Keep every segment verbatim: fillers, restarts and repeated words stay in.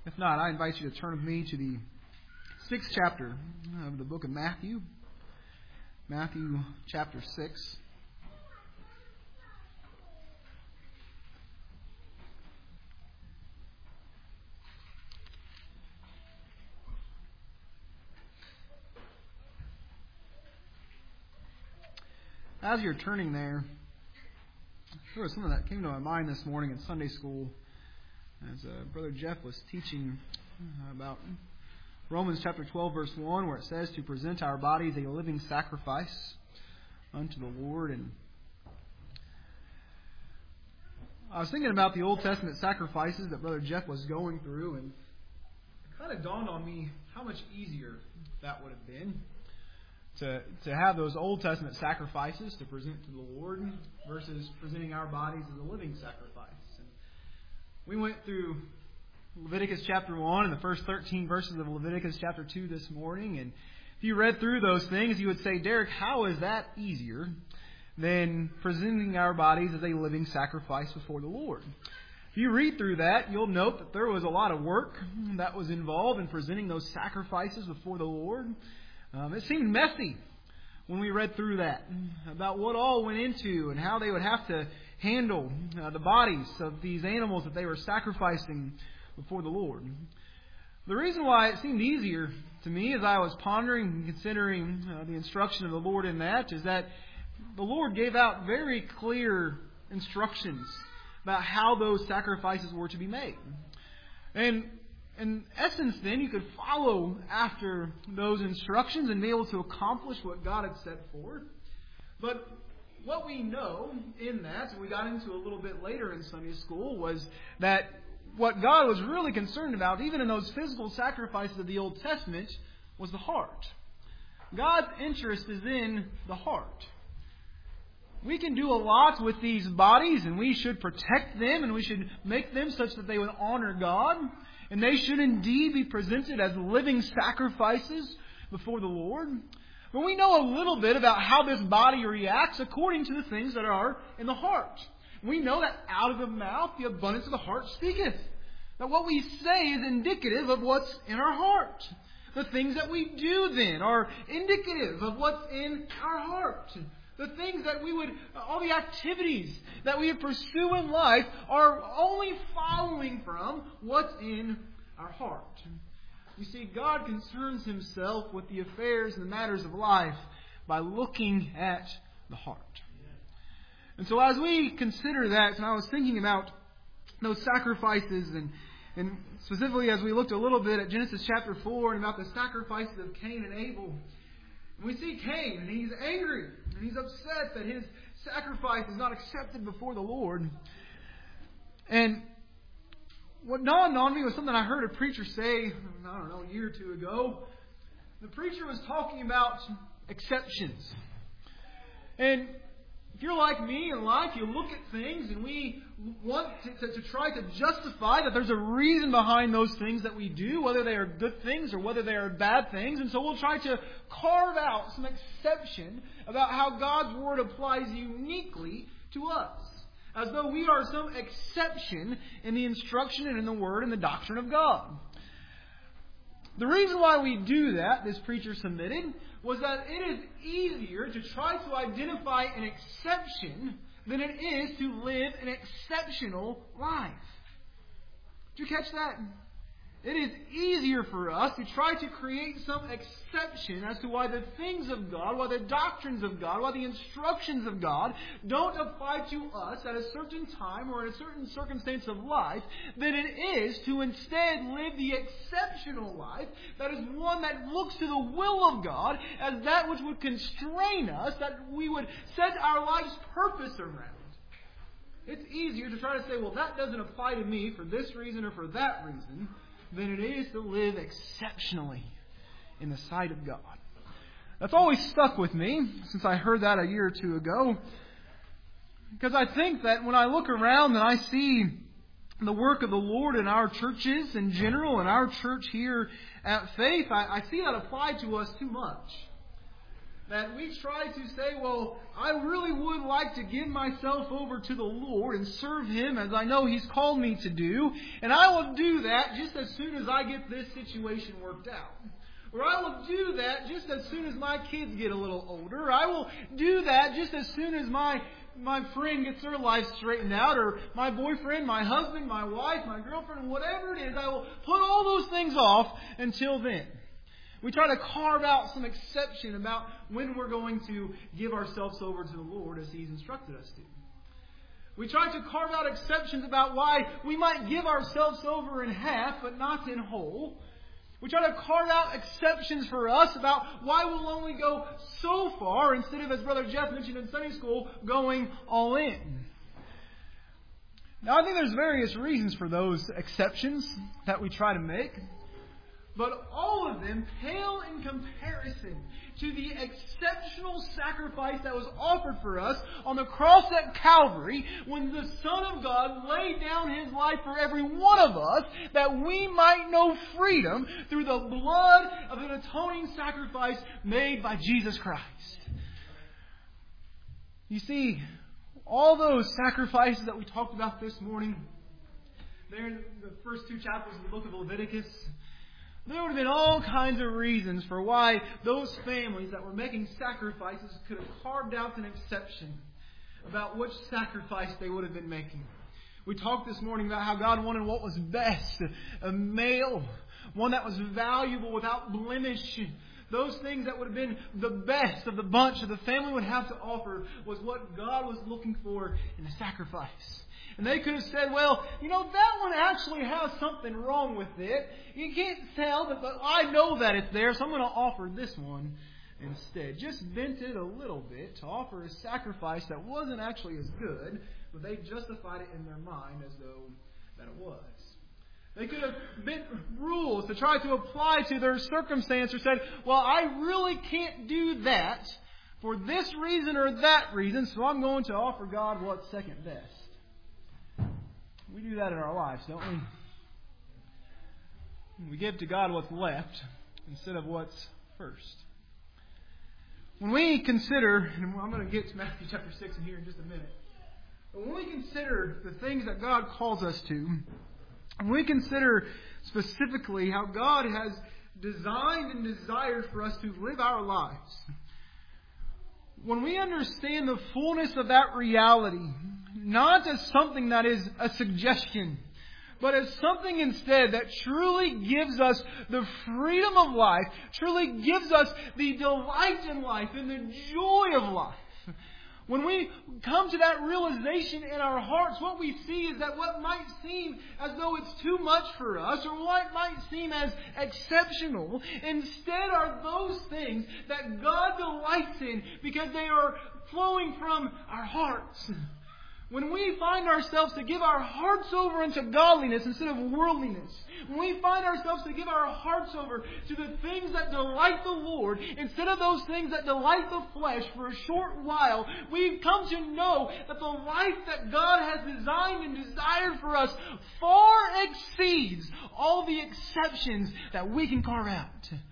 If not, I invite you to turn with me to the sixth chapter of the book of Matthew. Matthew chapter six. As you're turning there, there was something that came to my mind this morning in Sunday school as uh, Brother Jeff was teaching uh, about Romans chapter twelve, verse one, where it says to present our bodies a living sacrifice unto the Lord. And I was thinking about the Old Testament sacrifices that Brother Jeff was going through, and it kind of dawned on me how much easier that would have been to to have those Old Testament sacrifices to present to the Lord versus presenting our bodies as a living sacrifice. And we went through Leviticus chapter one and the first thirteen verses of Leviticus chapter two this morning. And if you read through those things, you would say, Derek, how is that easier than presenting our bodies as a living sacrifice before the Lord? If you read through that, you'll note that there was a lot of work that was involved in presenting those sacrifices before the Lord. Um, it seemed messy when we read through that, about what all went into and how they would have to handle uh, the bodies of these animals that they were sacrificing before the Lord. The reason why it seemed easier to me as I was pondering and considering uh, the instruction of the Lord in that is that the Lord gave out very clear instructions about how those sacrifices were to be made. And in essence, then, you could follow after those instructions and be able to accomplish what God had set forth. But what we know in that, and we got into a little bit later in Sunday school, was that what God was really concerned about, even in those physical sacrifices of the Old Testament, was the heart. God's interest is in the heart. We can do a lot with these bodies, and we should protect them, and we should make them such that they would honor God. And they should indeed be presented as living sacrifices before the Lord. But we know a little bit about how this body reacts according to the things that are in the heart. We know that out of the mouth the abundance of the heart speaketh. That what we say is indicative of what's in our heart. The things that we do then are indicative of what's in our heart. The things that we would, all the activities that we would pursue in life are only following from what's in our heart. You see, God concerns Himself with the affairs and the matters of life by looking at the heart. And so as we consider that, and I was thinking about those sacrifices, and, and specifically as we looked a little bit at Genesis chapter four and about the sacrifices of Cain and Abel, we see Cain, and he's angry, and he's upset that his sacrifice is not accepted before the Lord. And what dawned on me was something I heard a preacher say, I don't know, a year or two ago. The preacher was talking about exceptions. And if you're like me in life, you look at things and we want to, to, to try to justify that there's a reason behind those things that we do, whether they are good things or whether they are bad things. And so we'll try to carve out some exception about how God's Word applies uniquely to us, as though we are some exception in the instruction and in the Word and the doctrine of God. The reason why we do that, this preacher submitted, was that it is easier to try to identify an exception than it is to live an exceptional life. Did you catch that? It is easier for us to try to create some exception as to why the things of God, why the doctrines of God, why the instructions of God don't apply to us at a certain time or in a certain circumstance of life than it is to instead live the exceptional life that is one that looks to the will of God as that which would constrain us, that we would set our life's purpose around. It's easier to try to say, well, that doesn't apply to me for this reason or for that reason, than it is to live exceptionally in the sight of God. That's always stuck with me since I heard that a year or two ago. Because I think that when I look around and I see the work of the Lord in our churches in general, and our church here at Faith, I, I see that applied to us too much. that we try to say, well, I really would like to give myself over to the Lord and serve Him as I know He's called me to do, and I will do that just as soon as I get this situation worked out. Or I will do that just as soon as my kids get a little older. I will do that just as soon as my my friend gets their life straightened out, or my boyfriend, my husband, my wife, my girlfriend, whatever it is. I will put all those things off until then. We try to carve out some exception about when we're going to give ourselves over to the Lord as He's instructed us to. We try to carve out exceptions about why we might give ourselves over in half but not in whole. We try to carve out exceptions for us about why we'll only go so far instead of, as Brother Jeff mentioned in Sunday school, going all in. Now, I think there's various reasons for those exceptions that we try to make. But all of them pale in comparison to the exceptional sacrifice that was offered for us on the cross at Calvary when the Son of God laid down His life for every one of us that we might know freedom through the blood of an atoning sacrifice made by Jesus Christ. You see, all those sacrifices that we talked about this morning, there in the first two chapters of the book of Leviticus, there would have been all kinds of reasons for why those families that were making sacrifices could have carved out an exception about which sacrifice they would have been making. We talked this morning about how God wanted what was best, a male, one that was valuable without blemish. Those things that would have been the best of the bunch that the family would have to offer was what God was looking for in a sacrifice. And they could have said, well, you know, that one actually has something wrong with it. You can't tell, but, but I know that it's there, so I'm going to offer this one instead. Just bent it a little bit to offer a sacrifice that wasn't actually as good, but they justified it in their mind as though that it was. They could have bent rules to try to apply to their circumstance or said, well, I really can't do that for this reason or that reason, so I'm going to offer God what's second best. We do that in our lives, don't we? We give to God what's left instead of what's first. When we consider, and I'm going to get to Matthew chapter six in here in just a minute, but when we consider the things that God calls us to, when we consider specifically how God has designed and desired for us to live our lives, when we understand the fullness of that reality, not as something that is a suggestion, but as something instead that truly gives us the freedom of life, truly gives us the delight in life and the joy of life. When we come to that realization in our hearts, what we see is that what might seem as though it's too much for us, or what might seem as exceptional, instead are those things that God delights in because they are flowing from our hearts. When we find ourselves to give our hearts over unto godliness instead of worldliness, when we find ourselves to give our hearts over to the things that delight the Lord instead of those things that delight the flesh for a short while, we've come to know that the life that God has designed and desired for us far exceeds all the exceptions that we can carve out.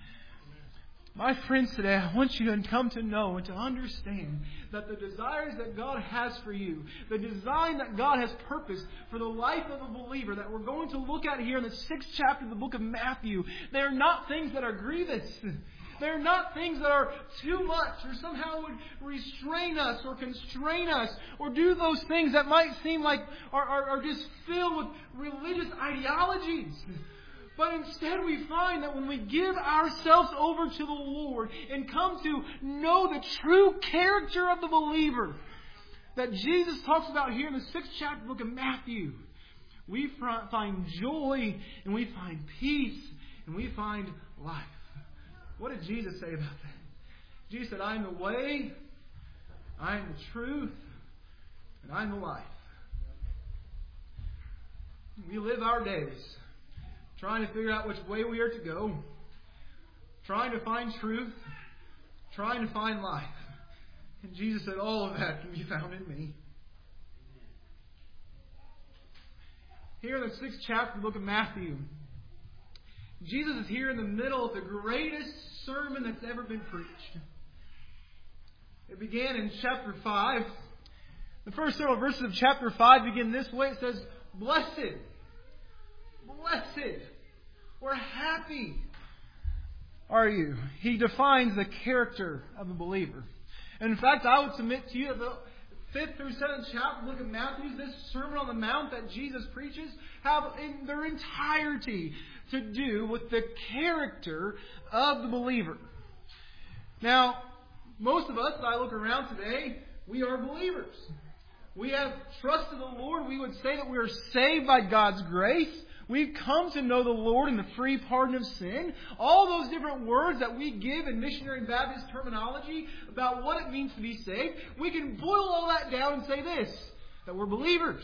My friends, today I want you to come to know and to understand that the desires that God has for you, the design that God has purposed for the life of a believer that we're going to look at here in the sixth chapter of the book of Matthew, they are not things that are grievous. They're not things that are too much or somehow would restrain us or constrain us or do those things that might seem like are, are, are just filled with religious ideologies. But instead we find that when we give ourselves over to the Lord and come to know the true character of the believer that Jesus talks about here in the sixth chapter of the book of Matthew, we find joy and we find peace and we find life. What did Jesus say about that? Jesus said, I am the way, I am the truth, and I am the life. We live our days trying to figure out which way we are to go, trying to find truth, trying to find life. And Jesus said, all of that can be found in me. Here in the sixth chapter of the book of Matthew, Jesus is here in the middle of the greatest sermon that's ever been preached. It began in chapter five. The first several verses of chapter five begin this way. It says, Blessed, blessed, or happy are you. He defines the character of a believer. And in fact, I would submit to you that the fifth through seventh chapter of the book of Matthew, this Sermon on the Mount that Jesus preaches, have in their entirety to do with the character of the believer. Now, most of us, as I look around today, we are believers. We have trusted the Lord. We would say that we are saved by God's grace. We've come to know the Lord in the free pardon of sin. All those different words that we give in missionary Baptist terminology about what it means to be saved, we can boil all that down and say this, that we're believers.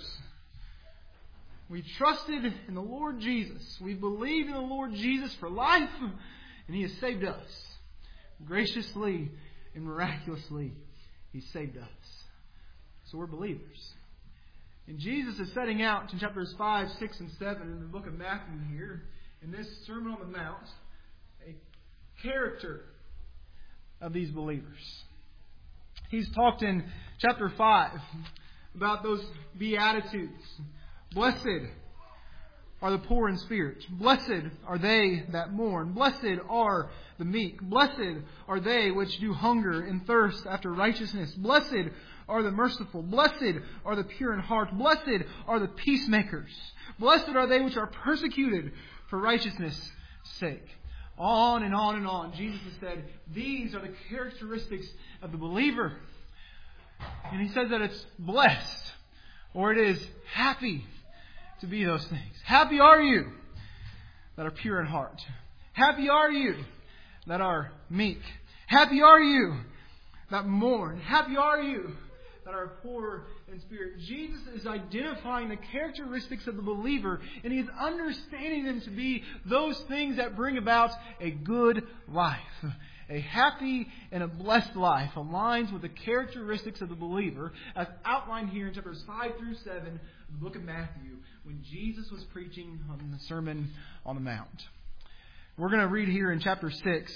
We trusted in the Lord Jesus. We believed in the Lord Jesus for life, and He has saved us. Graciously and miraculously, He saved us. So we're believers. And Jesus is setting out in chapters five, six, and seven in the book of Matthew here, in this Sermon on the Mount, a character of these believers. He's talked in chapter five about those Beatitudes. Blessed are the poor in spirit. Blessed are they that mourn. Blessed are the meek. Blessed are they which do hunger and thirst after righteousness. Blessed are the merciful. Blessed are the pure in heart. Blessed are the peacemakers. Blessed are they which are persecuted for righteousness' sake. On and on and on. Jesus has said, these are the characteristics of the believer. And He says that it's blessed, or it is happy to be those things. Happy are you that are pure in heart. Happy are you that are meek. Happy are you that mourn. Happy are you that are poor in spirit. Jesus is identifying the characteristics of the believer, and He is understanding them to be those things that bring about a good life. A happy and a blessed life aligns with the characteristics of the believer as outlined here in chapters five through seven of the book of Matthew when Jesus was preaching on the Sermon on the Mount. We're going to read here in chapter six.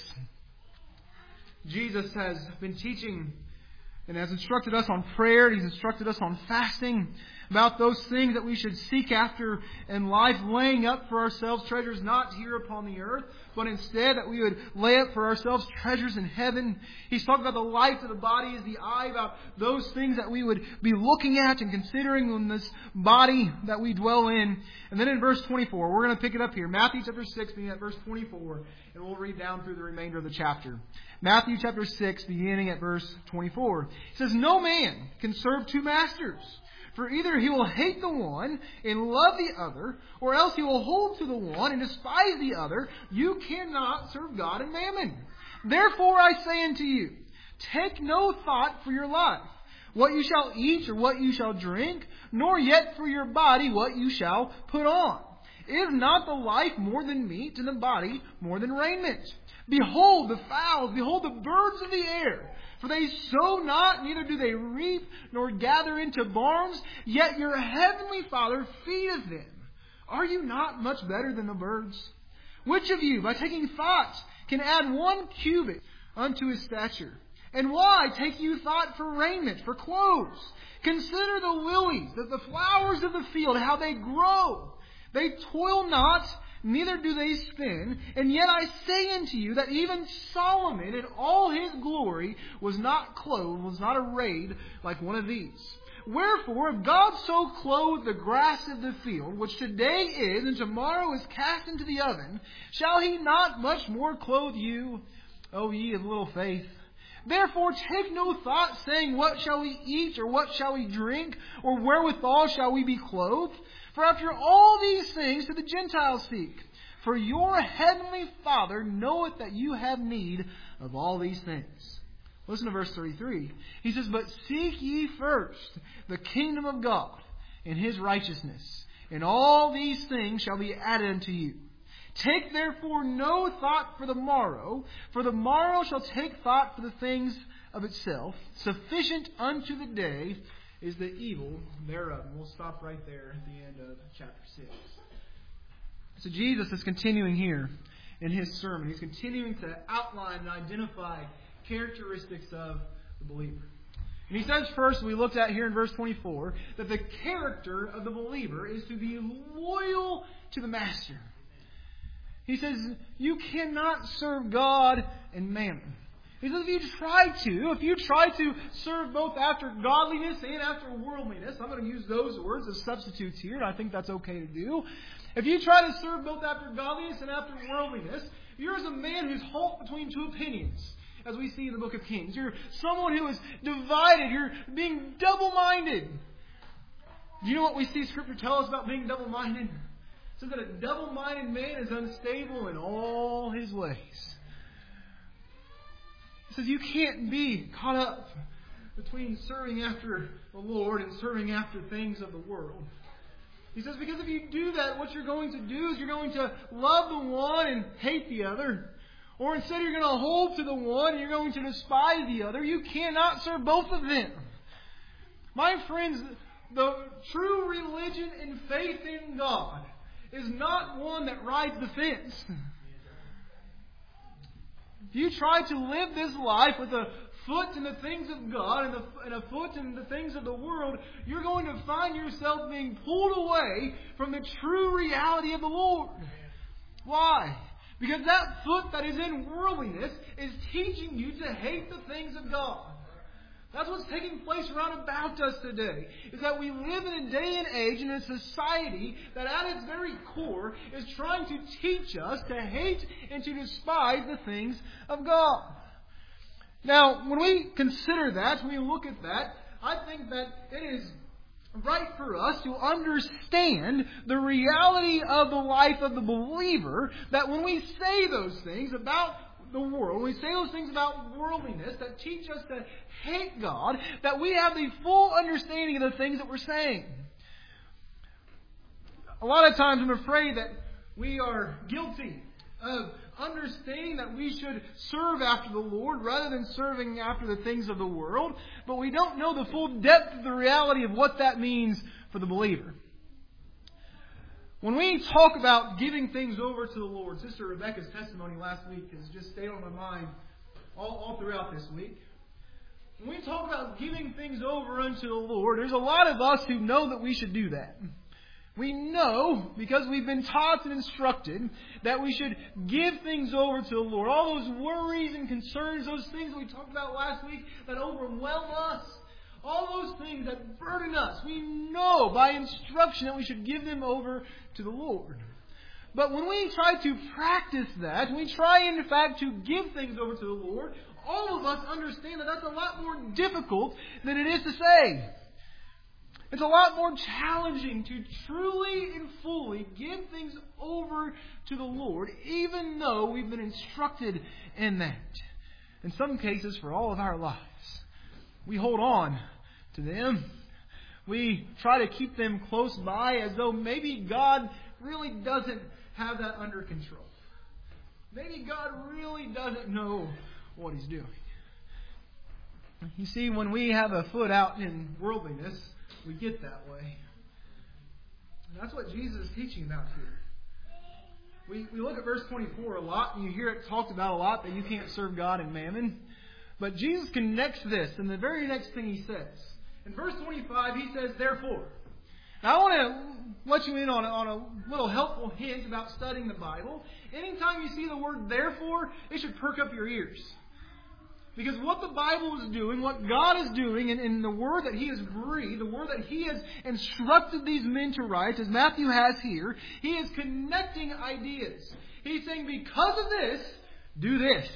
Jesus has been teaching and has instructed us on prayer. He's instructed us on fasting, about those things that we should seek after in life, laying up for ourselves treasures not here upon the earth, but instead that we would lay up for ourselves treasures in heaven. He's talked about the light of the body is the eye, about those things that we would be looking at and considering in this body that we dwell in. And then in verse twenty-four, we're going to pick it up here. Matthew chapter six, beginning at verse twenty-four, and we'll read down through the remainder of the chapter. Matthew chapter six, beginning at verse twenty-four. It says, "No man can serve two masters. For either he will hate the one and love the other, or else he will hold to the one and despise the other. You cannot serve God and mammon. Therefore I say unto you, take no thought for your life, what you shall eat or what you shall drink, nor yet for your body what you shall put on. Is not the life more than meat, and the body more than raiment? Behold the fowls, behold the birds of the air. For they sow not, neither do they reap, nor gather into barns, yet your heavenly Father feedeth them. Are you not much better than the birds? Which of you, by taking thought, can add one cubit unto his stature? And why take you thought for raiment, for clothes? Consider the lilies, the, the flowers of the field, how they grow. They toil not, neither do they spin. And yet I say unto you that even Solomon in all his glory was not clothed, was not arrayed like one of these. Wherefore, if God so clothe the grass of the field, which today is and tomorrow is cast into the oven, shall He not much more clothe you, O ye of little faith? Therefore take no thought, saying, what shall we eat, or what shall we drink, or wherewithal shall we be clothed? For after all these things do the Gentiles seek. For your heavenly Father knoweth that you have need of all these things." Listen to verse thirty-three. He says, "But seek ye first the kingdom of God and His righteousness, and all these things shall be added unto you. Take therefore no thought for the morrow, for the morrow shall take thought for the things of itself. Sufficient unto the day is the evil thereof." And we'll stop right there at the end of chapter six. So Jesus is continuing here in His sermon. He's continuing to outline and identify characteristics of the believer. And he says first, we looked at here in verse twenty-four, that the character of the believer is to be loyal to the Master. He says, you cannot serve God and mammon. He says, if you try to, if you try to serve both after godliness and after worldliness, I'm going to use those words as substitutes here, and I think that's okay to do. If you try to serve both after godliness and after worldliness, you're as a man who's halt between two opinions, as we see in the book of Kings. You're someone who is divided. You're being double-minded. Do you know what we see Scripture tell us about being double-minded? It says that a double-minded man is unstable in all his ways. It says you can't be caught up between serving after the Lord and serving after things of the world. He says because if you do that, what you're going to do is you're going to love the one and hate the other. Or instead you're going to hold to the one and you're going to despise the other. You cannot serve both of them. My friends, the true religion and faith in God is not one that rides the fence. If you try to live this life with a foot in the things of God and, the, and a foot in the things of the world, you're going to find yourself being pulled away from the true reality of the Lord. Why? Because that foot that is in worldliness is teaching you to hate the things of God. That's what's taking place around about us today. Is that we live in a day and age in a society that at its very core is trying to teach us to hate and to despise the things of God. Now, when we consider that, when we look at that, I think that it is right for us to understand the reality of the life of the believer, that when we say those things about the world, when we say those things about worldliness that teach us to hate God, that we have the full understanding of the things that we're saying. A lot of times I'm afraid that we are guilty of understanding that we should serve after the Lord rather than serving after the things of the world, but we don't know the full depth of the reality of what that means for the believer. When we talk about giving things over to the Lord, Sister Rebecca's testimony last week has just stayed on my mind all, all throughout this week. When we talk about giving things over unto the Lord, there's a lot of us who know that we should do that. We know, because we've been taught and instructed, that we should give things over to the Lord. All those worries and concerns, those things we talked about last week that overwhelm us, all those things that burden us, we know by instruction that we should give them over to the Lord. But when we try to practice that, we try in fact to give things over to the Lord, all of us understand that that's a lot more difficult than it is to say. It's a lot more challenging to truly and fully give things over to the Lord, even though we've been instructed in that. In some cases, for all of our lives, we hold on to them. We try to keep them close by as though maybe God really doesn't have that under control. Maybe God really doesn't know what He's doing. You see, when we have a foot out in worldliness, we get that way. And that's what Jesus is teaching about here. We, we look at verse twenty-four a lot, and you hear it talked about a lot, that you can't serve God and mammon. But Jesus connects this in the very next thing He says. In verse twenty-five, He says, therefore. Now I want to let you in on a, on a little helpful hint about studying the Bible. Anytime you see the word therefore, it should perk up your ears. Because what the Bible is doing, what God is doing, and in, in the word that He has breathed, the word that He has instructed these men to write, as Matthew has here, He is connecting ideas. He's saying, because of this, do this.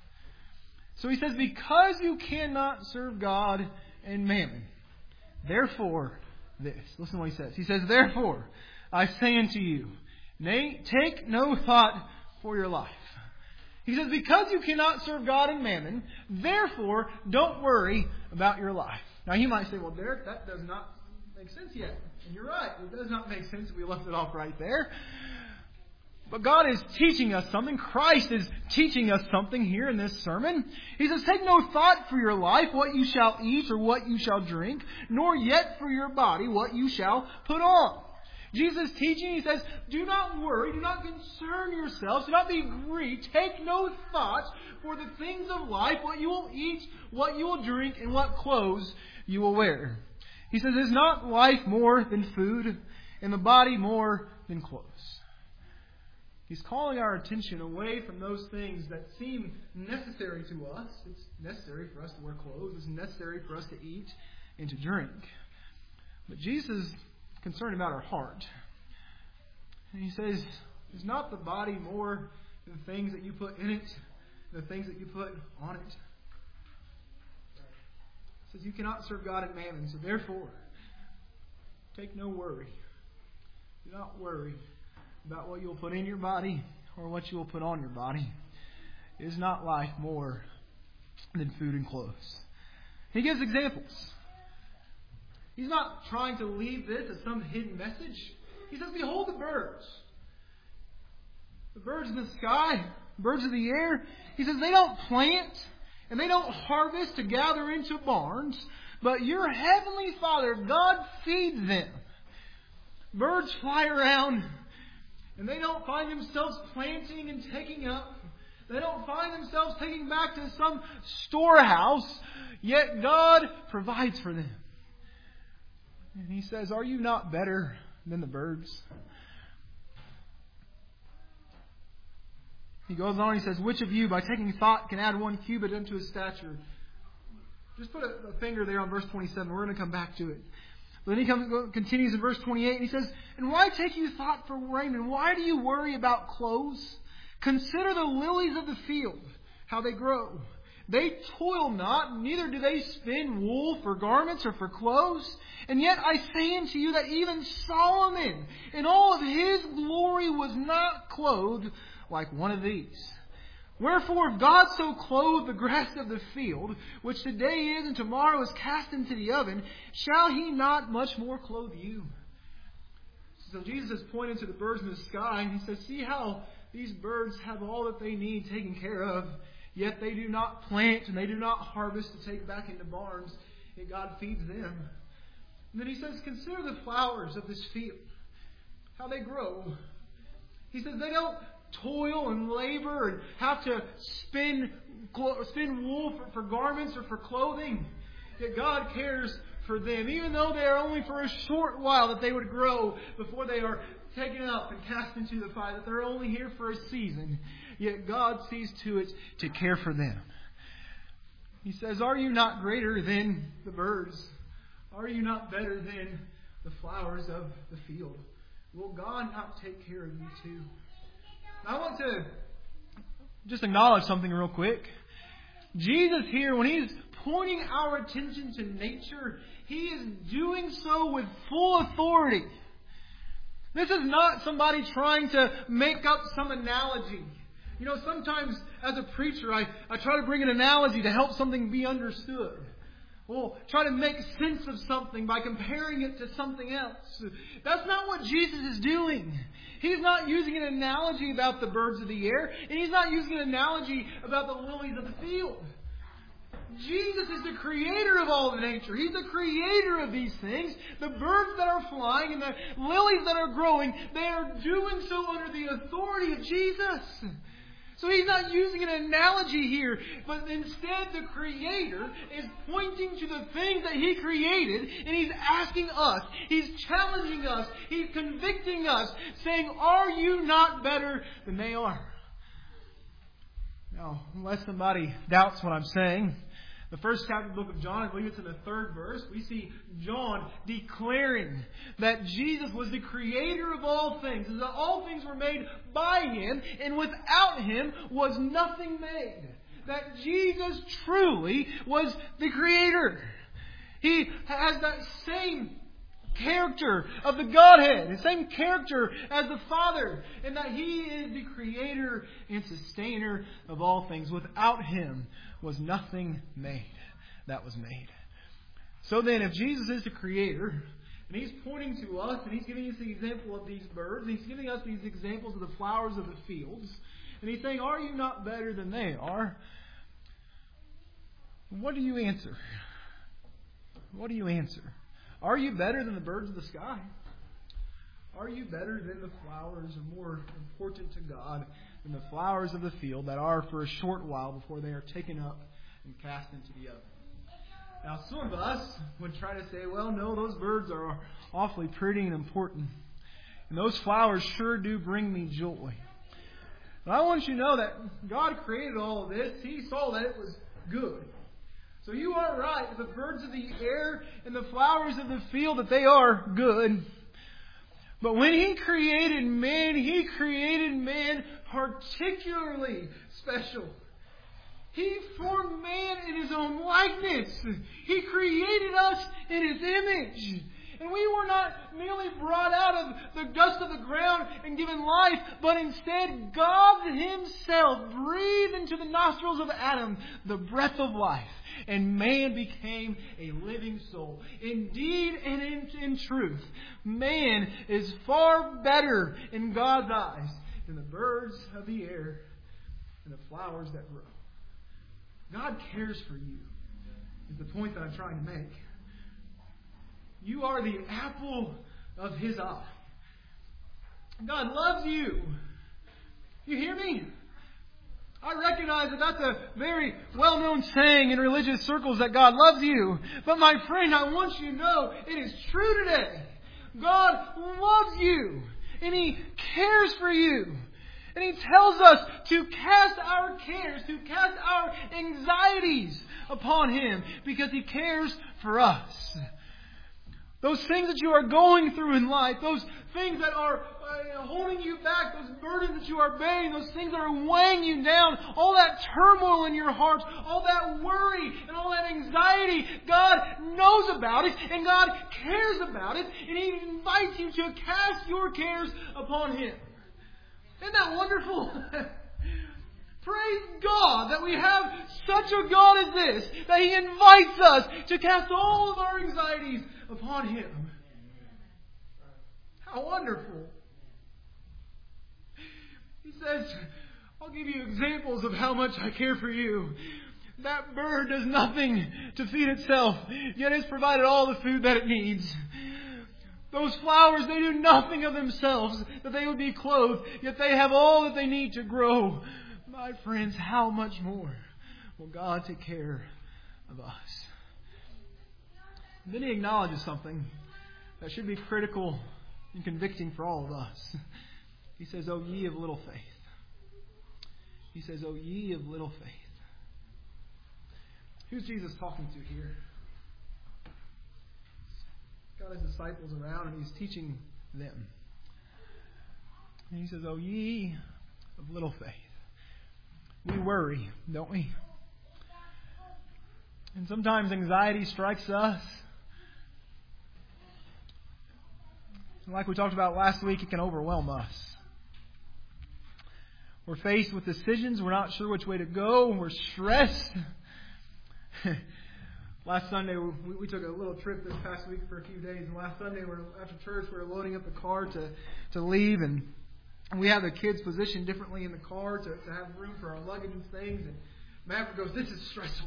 So He says, because you cannot serve God and mammon, therefore this. Listen to what He says. He says, therefore, I say unto you, nay, take no thought for your life. He says, because you cannot serve God and mammon, therefore, don't worry about your life. Now, you might say, well, Derek, that does not make sense yet. And you're right. It does not make sense if we left it off right there. But God is teaching us something. Christ is teaching us something here in this sermon. He says, take no thought for your life, what you shall eat or what you shall drink, nor yet for your body, what you shall put on. Jesus is teaching, He says, do not worry, do not concern yourselves, do not be grieved, take no thought for the things of life, what you will eat, what you will drink, and what clothes you will wear. He says, is not life more than food, and the body more than clothes? He's calling our attention away from those things that seem necessary to us. It's necessary for us to wear clothes. It's necessary for us to eat and to drink. But Jesus is concerned about our heart. And He says, is not the body more than the things that you put in it, the things that you put on it? He says, you cannot serve God and mammon, so therefore, take no worry. Do not worry about what you'll put in your body or what you will put on your body. Is not life more than food and clothes? He gives examples. He's not trying to leave this as some hidden message. He says, behold the birds. The birds in the sky, birds of the air. He says, they don't plant and they don't harvest to gather into barns, but your heavenly Father, God, feeds them. Birds fly around and they don't find themselves planting and taking up. They don't find themselves taking back to some storehouse, yet God provides for them. And He says, are you not better than the birds? He goes on, He says, which of you, by taking thought, can add one cubit unto his stature? Just put a, a finger there on verse twenty-seven. We're going to come back to it. But then He comes, continues in verse twenty-eight, and He says, and why take you thought for raiment? Why do you worry about clothes? Consider the lilies of the field, how they grow. They toil not, neither do they spin wool for garments or for clothes. And yet I say unto you that even Solomon in all of his glory was not clothed like one of these. Wherefore, if God so clothed the grass of the field, which today is and tomorrow is cast into the oven, shall He not much more clothe you? So Jesus is pointing to the birds in the sky, and He says, see how these birds have all that they need taken care of, yet they do not plant and they do not harvest to take back into barns, yet God feeds them. And then He says, consider the flowers of this field, how they grow. He says they don't toil and labor and have to spin, spin wool for, for garments or for clothing, yet God cares for them, even though they are only for a short while that they would grow before they are taken up and cast into the fire, that they're only here for a season, yet God sees to it to care for them. He says, are you not greater than the birds? Are you not better than the flowers of the field? Will God not take care of you too? Now, I want to just acknowledge something real quick. Jesus here, when He's pointing our attention to nature, He is doing so with full authority. This is not somebody trying to make up some analogy. You know, sometimes as a preacher, I, I try to bring an analogy to help something be understood. We'll try to make sense of something by comparing it to something else. That's not what Jesus is doing. He's not using an analogy about the birds of the air, and He's not using an analogy about the lilies of the field. Jesus is the creator of all of nature. He's the creator of these things. The birds that are flying and the lilies that are growing, they are doing so under the authority of Jesus. So He's not using an analogy here, but instead the Creator is pointing to the things that He created, and He's asking us, He's challenging us, He's convicting us, saying, are you not better than they are? Now, unless somebody doubts what I'm saying, the first chapter of the book of John, I believe it's in the third verse, we see John declaring that Jesus was the creator of all things, and that all things were made by Him, and without Him was nothing made. That Jesus truly was the creator. He has that same character of the Godhead, the same character as the Father, and that He is the creator and sustainer of all things. Without Him was nothing made that was made. So then, if Jesus is the creator, and He's pointing to us, and He's giving us the example of these birds, and He's giving us these examples of the flowers of the fields, and He's saying, are you not better than they are? What do you answer? What do you answer? Are you better than the birds of the sky? Are you better than the flowers, or more important to God than the flowers of the field that are for a short while before they are taken up and cast into the oven? Now, some of us would try to say, well, no, those birds are awfully pretty and important. And those flowers sure do bring me joy. But I want you to know that God created all of this. He saw that it was good. So you are right. The birds of the air and the flowers of the field, that they are good. But when He created man, He created man particularly special. He formed man in His own likeness. He created us in His image. And we were not merely brought out of the dust of the ground and given life, but instead God Himself breathed into the nostrils of Adam the breath of life. And man became a living soul. Indeed and in, in truth, man is far better in God's eyes than the birds of the air and the flowers that grow. God cares for you, is the point that I'm trying to make. You are the apple of His eye. God loves you. You hear me? I recognize that that's a very well-known saying in religious circles, that God loves you. But my friend, I want you to know it is true today. God loves you. And He cares for you. And He tells us to cast our cares, to cast our anxieties upon Him, because He cares for us. Those things that you are going through in life, those things that are uh, holding you back, those burdens that you are bearing, those things that are weighing you down, all that turmoil in your heart, all that worry and all that anxiety, God knows about it and God cares about it, and He invites you to cast your cares upon Him. Isn't that wonderful? Praise God that we have such a God as this, that He invites us to cast all of our anxieties upon Him. How wonderful. He says, I'll give you examples of how much I care for you. That bird does nothing to feed itself, yet has provided all the food that it needs. Those flowers, they do nothing of themselves that they would be clothed, yet they have all that they need to grow. My friends, how much more will God take care of us? And then He acknowledges something that should be critical and convicting for all of us. He says, "O ye of little faith." He says, "O ye of little faith." Who's Jesus talking to here? He's got His disciples around and He's teaching them. And He says, "O ye of little faith." We worry, don't we? And sometimes anxiety strikes us. And like we talked about last week, it can overwhelm us. We're faced with decisions. We're not sure which way to go. We're stressed. Last Sunday, we, we took a little trip this past week for a few days. And last Sunday, we're, after church, we were loading up the car to, to leave. And we have the kids positioned differently in the car to, to have room for our luggage and things. And Maverick goes, "This is stressful."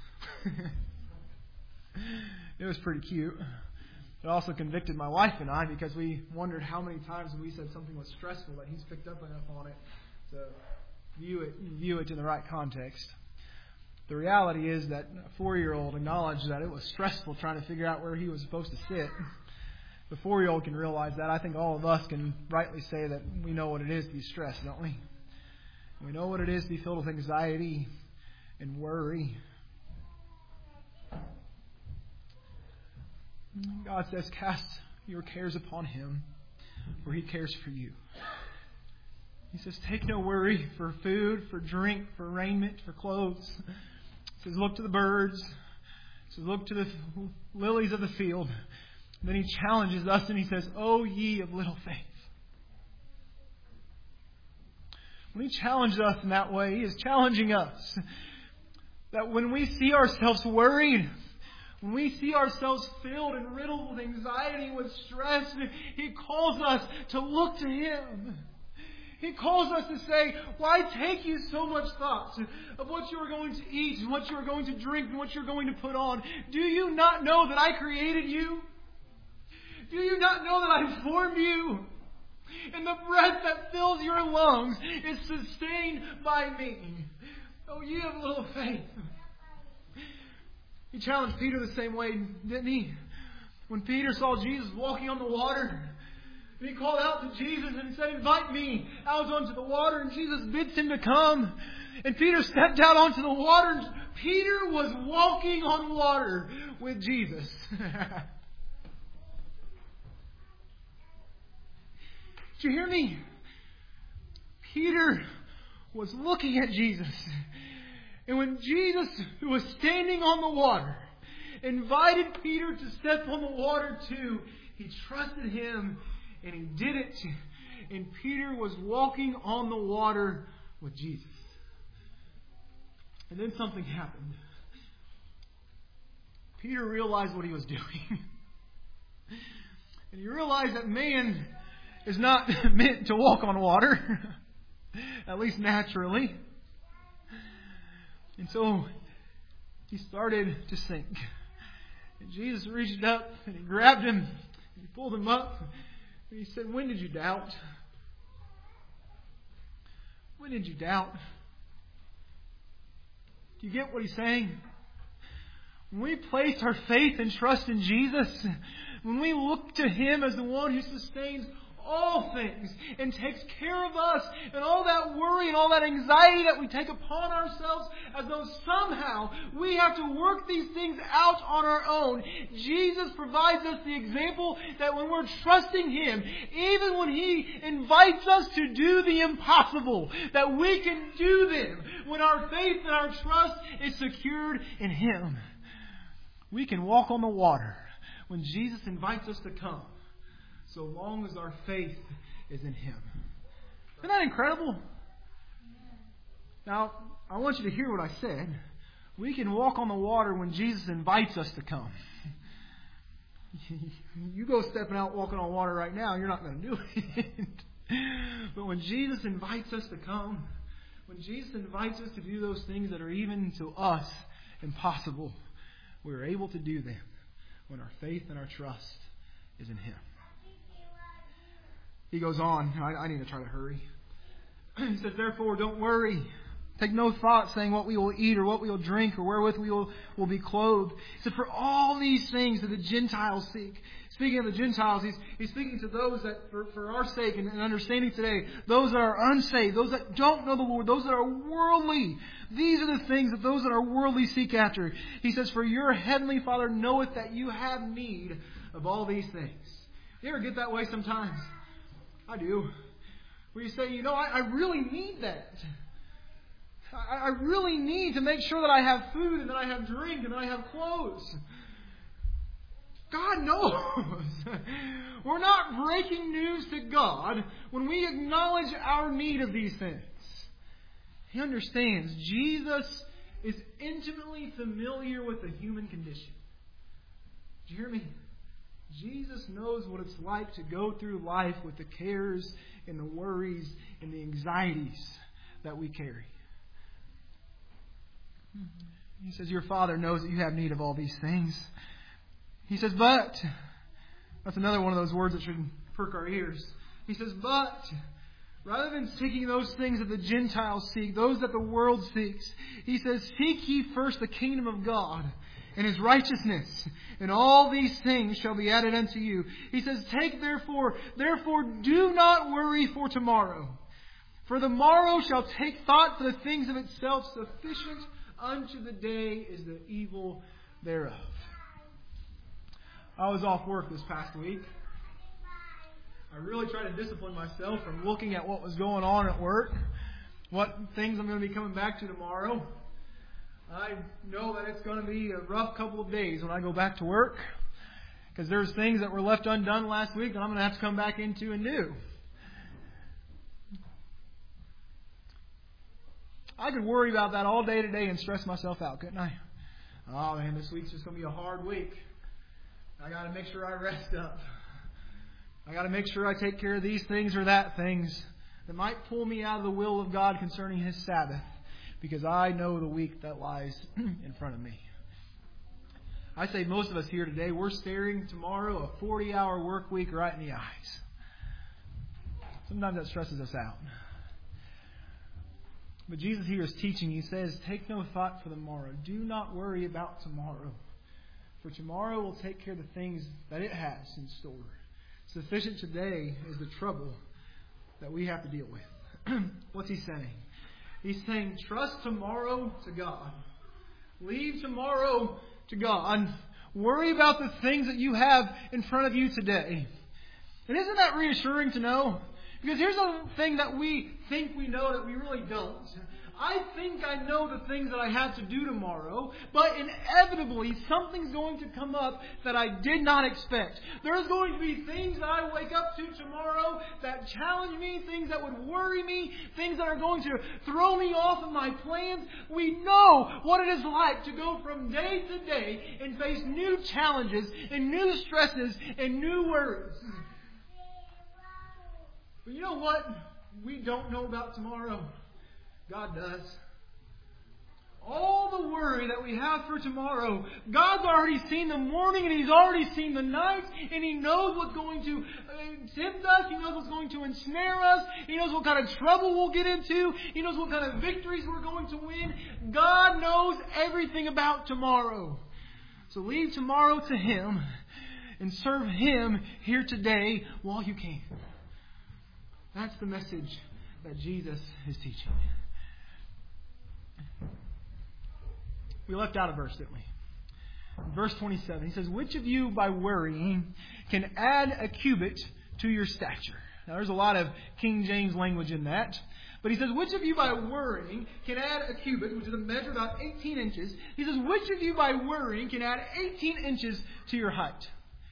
It was pretty cute. It also convicted my wife and I, because we wondered how many times when we said something was stressful that he's picked up enough on it to view it view it in the right context. The reality is that a four-year-old acknowledged that it was stressful trying to figure out where he was supposed to sit. The four-year-old can realize that. I think all of us can rightly say that we know what it is to be stressed, don't we? We know what it is to be filled with anxiety and worry. God says, cast your cares upon Him, for He cares for you. He says, take no worry for food, for drink, for raiment, for clothes. He says, look to the birds. He says, look to the lilies of the field. And then He challenges us and He says, O ye of little faith. When He challenges us in that way, He is challenging us that when we see ourselves worried, when we see ourselves filled and riddled with anxiety, with stress, He calls us to look to Him. He calls us to say, why take you so much thought of what you are going to eat and what you are going to drink and what you are going to put on? Do you not know that I created you? Do you not know that I formed you? And the breath that fills your lungs is sustained by me. Oh, ye have little faith. He challenged Peter the same way, didn't he? When Peter saw Jesus walking on the water, and he called out to Jesus and said, invite me out onto the water. And Jesus bids him to come. And Peter stepped out onto the water. And Peter was walking on water with Jesus. Did you hear me? Peter was looking at Jesus. And when Jesus, who was standing on the water, invited Peter to step on the water too, he trusted him and he did it. And Peter was walking on the water with Jesus. And then something happened. Peter realized what he was doing. And he realized that man is not meant to walk on water. At least naturally. And so he started to sink. And Jesus reached up and he grabbed him. And he pulled him up. And he said, when did you doubt? When did you doubt? Do you get what he's saying? When we place our faith and trust in Jesus, when we look to Him as the one who sustains all things and takes care of us, and all that worry and all that anxiety that we take upon ourselves as though somehow we have to work these things out on our own, Jesus provides us the example that when we're trusting Him, even when He invites us to do the impossible, that we can do them when our faith and our trust is secured in Him. We can walk on the water when Jesus invites us to come, so long as our faith is in Him. Isn't that incredible? Now, I want you to hear what I said. We can walk on the water when Jesus invites us to come. You go stepping out walking on water right now, you're not going to do it. But when Jesus invites us to come, when Jesus invites us to do those things that are even to us impossible, we're able to do them when our faith and our trust is in Him. He goes on. I, I need to try to hurry. He says, therefore, don't worry. Take no thought saying what we will eat or what we will drink or wherewith we will, will be clothed. He said, for all these things that the Gentiles seek. Speaking of the Gentiles, he's, he's speaking to those that, for, for our sake and, and understanding today, those that are unsaved, those that don't know the Lord, those that are worldly. These are the things that those that are worldly seek after. He says, for your heavenly Father knoweth that you have need of all these things. You ever get that way sometimes? I do. Where you say, you know, I, I really need that. I, I really need to make sure that I have food and that I have drink and that I have clothes. God knows. We're not breaking news to God when we acknowledge our need of these things. He understands. Jesus is intimately familiar with the human condition. Did you hear me? Jesus knows what it's like to go through life with the cares and the worries and the anxieties that we carry. He says, your Father knows that you have need of all these things. He says, but, that's another one of those words that should perk our ears. He says, but, rather than seeking those things that the Gentiles seek, those that the world seeks, He says, seek ye first the kingdom of God and His righteousness, and all these things shall be added unto you. He says, take therefore, therefore do not worry for tomorrow. For the morrow shall take thought for the things of itself. Sufficient unto the day is the evil thereof. I was off work this past week. I really tried to discipline myself from looking at what was going on at work, what things I'm going to be coming back to tomorrow. I know that it's going to be a rough couple of days when I go back to work, because there's things that were left undone last week that I'm going to have to come back into and do. I could worry about that all day today and stress myself out, couldn't I? Oh man, this week's just going to be a hard week. I got to make sure I rest up. I got to make sure I take care of these things or that things that might pull me out of the will of God concerning His Sabbath, because I know the week that lies in front of me. I say most of us here today, we're staring tomorrow a forty-hour work week right in the eyes. Sometimes that stresses us out. But Jesus here is teaching. He says, take no thought for the morrow. Do not worry about tomorrow. For tomorrow will take care of the things that it has in store. Sufficient today is the trouble that we have to deal with. What's he saying? He's saying, trust tomorrow to God. Leave tomorrow to God. Worry about the things that you have in front of you today. And isn't that reassuring to know? Because here's the thing that we think we know that we really don't. I think I know the things that I have to do tomorrow, but inevitably something's going to come up that I did not expect. There's going to be things that I wake up to tomorrow that challenge me, things that would worry me, things that are going to throw me off of my plans. We know what it is like to go from day to day and face new challenges and new stresses and new worries. But you know what we don't know about tomorrow? God does. All the worry that we have for tomorrow, God's already seen the morning and He's already seen the night, and He knows what's going to tempt us. He knows what's going to ensnare us. He knows what kind of trouble we'll get into. He knows what kind of victories we're going to win. God knows everything about tomorrow. So leave tomorrow to Him and serve Him here today while you can. That's the message that Jesus is teaching. We left out a verse, didn't we? Verse twenty-seven, he says, which of you by worrying can add a cubit to your stature? Now there's a lot of King James language in that. But he says, which of you by worrying can add a cubit, which is a measure about eighteen inches. He says, which of you by worrying can add eighteen inches to your height?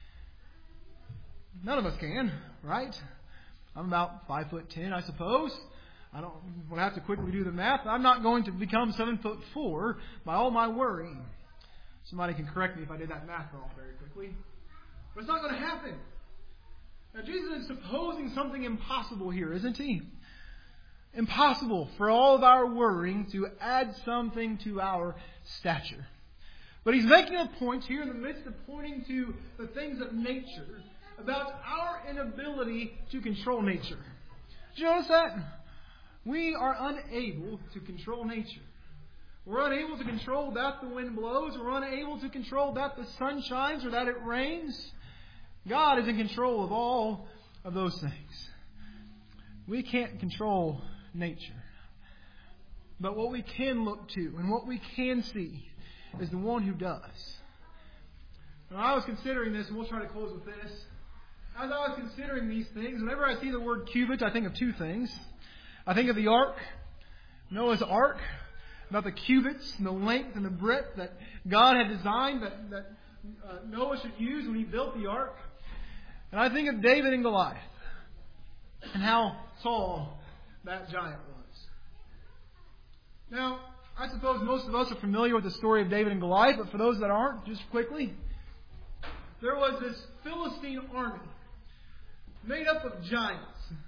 None of us can, right? I'm about five foot ten, I suppose. I don't will have to quickly do the math. I'm not going to become seven foot four by all my worrying. Somebody can correct me if I did that math wrong very quickly. But it's not going to happen. Now Jesus is supposing something impossible here, isn't he? Impossible for all of our worrying to add something to our stature. But he's making a point here in the midst of pointing to the things of nature about our inability to control nature. Did you notice that? We are unable to control nature. We're unable to control that the wind blows. We're unable to control that the sun shines or that it rains. God is in control of all of those things. We can't control nature. But what we can look to and what we can see is the one who does. When I was considering this, and we'll try to close with this, as I was considering these things, whenever I see the word cubit, I think of two things. I think of the ark, Noah's ark, about the cubits and the length and the breadth that God had designed that, that uh, Noah should use when he built the ark. And I think of David and Goliath and how tall that giant was. Now, I suppose most of us are familiar with the story of David and Goliath, but for those that aren't, just quickly, there was this Philistine army made up of giants.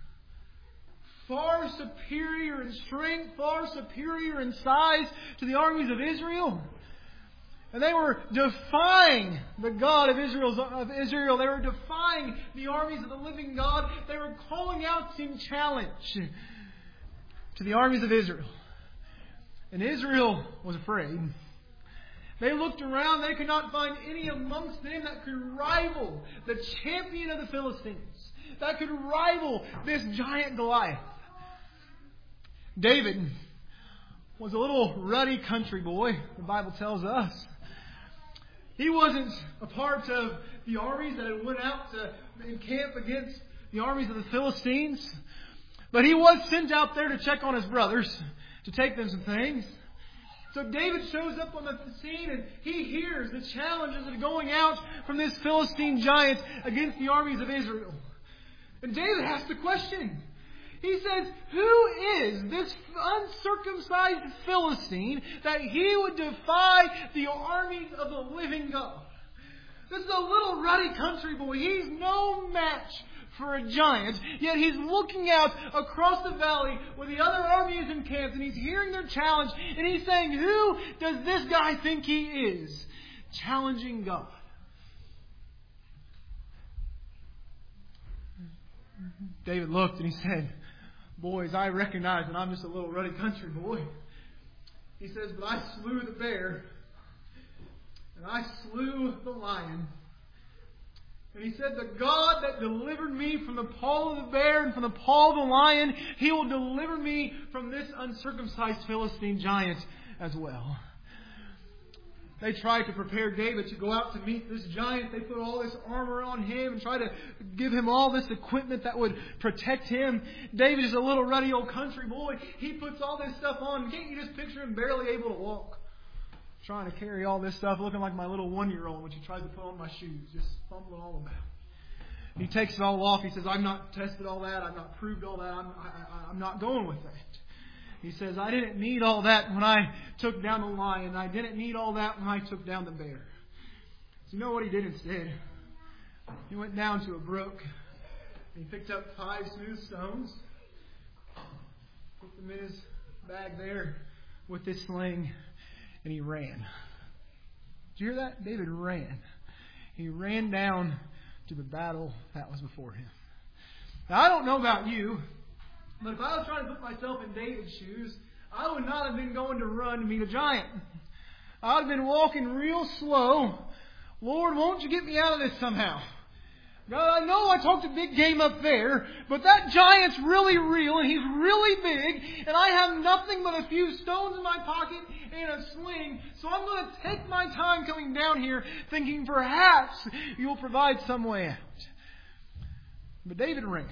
Far superior in strength, far superior in size to the armies of Israel. And they were defying the God of Israel's, of Israel. They were defying the armies of the living God. They were calling out in challenge to the armies of Israel. And Israel was afraid. They looked around. They could not find any amongst them that could rival the champion of the Philistines, that could rival this giant Goliath. David was a little ruddy country boy, the Bible tells us. He wasn't a part of the armies that had went out to encamp against the armies of the Philistines. But he was sent out there to check on his brothers, to take them some things. So David shows up on the scene and he hears the challenges that are going out from this Philistine giant against the armies of Israel. And David has to question. He says, who is this uncircumcised Philistine that he would defy the armies of the living God? This is a little ruddy country boy. He's no match for a giant. Yet he's looking out across the valley where the other army is encamped, and he's hearing their challenge. And he's saying, who does this guy think he is? Challenging God. David looked and he said, "Boys, I recognize that I'm just a little ruddy country boy." He says, "But I slew the bear, and I slew the lion." And he said, "The God that delivered me from the paw of the bear and from the paw of the lion, He will deliver me from this uncircumcised Philistine giant as well." They tried to prepare David to go out to meet this giant. They put all this armor on him and try to give him all this equipment that would protect him. David is a little ruddy old country boy. He puts all this stuff on. Can't you just picture him barely able to walk? Trying to carry all this stuff, looking like my little one-year-old when she tries to put on my shoes. Just fumbling all about. He takes it all off. He says, "I've not tested all that. I've not proved all that. I'm, I, I'm not going with that." He says, "I didn't need all that when I took down the lion. I didn't need all that when I took down the bear." So you know what he did instead? He went down to a brook. And he picked up five smooth stones. Put them in his bag there with this sling. And he ran. Did you hear that? David ran. He ran down to the battle that was before him. Now, I don't know about you, but if I was trying to put myself in David's shoes, I would not have been going to run to meet a giant. I would have been walking real slow. "Lord, won't you get me out of this somehow? God, I know I talked a big game up there, but that giant's really real and he's really big, and I have nothing but a few stones in my pocket and a sling, so I'm going to take my time coming down here thinking perhaps you'll provide some way out." But David ran.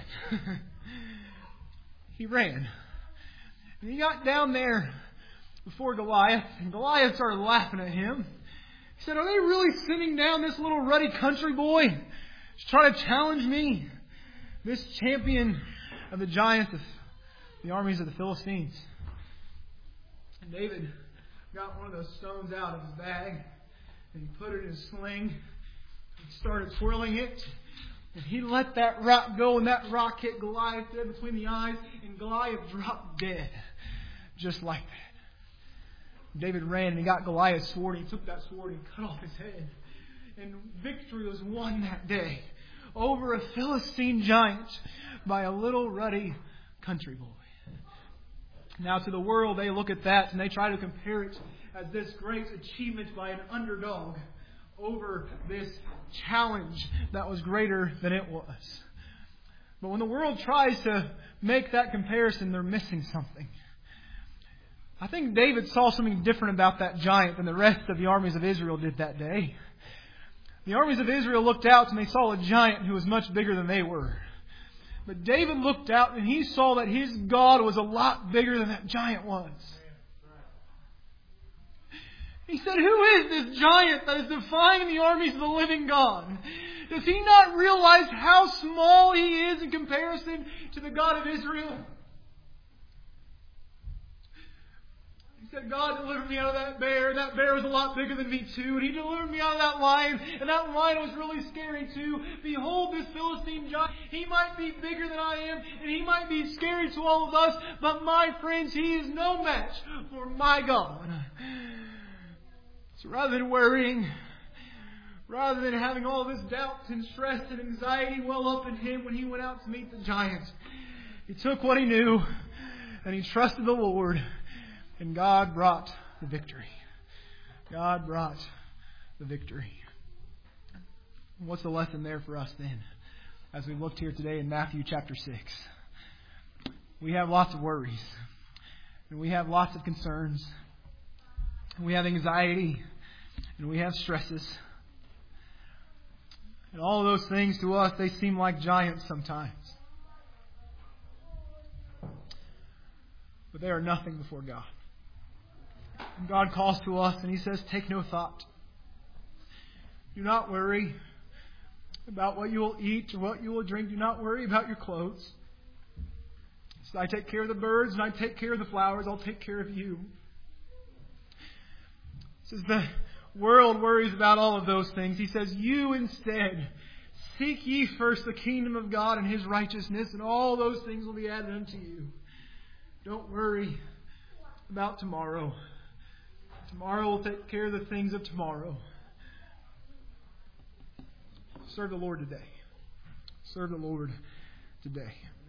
He ran. And he got down there before Goliath, and Goliath started laughing at him. He said, "Are they really sending down this little ruddy country boy to try to challenge me, this champion of the giants of the armies of the Philistines?" And David got one of those stones out of his bag, and he put it in his sling, and started twirling it. And he let that rock go, and that rock hit Goliath dead between the eyes, and Goliath dropped dead. Just like that. David ran and he got Goliath's sword, and he took that sword and cut off his head. And victory was won that day over a Philistine giant by a little ruddy country boy. Now to the world, they look at that and they try to compare it as this great achievement by an underdog over this challenge that was greater than it was. But when the world tries to make that comparison, they're missing something. I think David saw something different about that giant than the rest of the armies of Israel did that day. The armies of Israel looked out and they saw a giant who was much bigger than they were. But David looked out and he saw that his God was a lot bigger than that giant was. He said, "Who is this giant that is defying the armies of the living God? Does he not realize how small he is in comparison to the God of Israel?" He said, "God delivered me out of that bear. That bear was a lot bigger than me too. And He delivered me out of that lion. And that lion was really scary too. Behold, this Philistine giant. He might be bigger than I am. And he might be scary to all of us. But my friends, he is no match for my God." So rather than worrying, rather than having all this doubt and stress and anxiety well up in him when he went out to meet the giant, he took what he knew and he trusted the Lord, and God brought the victory. God brought the victory. What's the lesson there for us then? As we looked here today in Matthew chapter six. We have lots of worries. And we have lots of concerns. And we have anxiety. And we have stresses. And all of those things to us, they seem like giants sometimes. But they are nothing before God. And God calls to us and He says, "Take no thought. Do not worry about what you will eat or what you will drink. Do not worry about your clothes. So I take care of the birds and I take care of the flowers. I'll take care of you." It says the world worries about all of those things. He says, "You instead seek ye first the kingdom of God and His righteousness, and all those things will be added unto you." Don't worry about tomorrow. Tomorrow will take care of the things of tomorrow. Serve the Lord today. Serve the Lord today.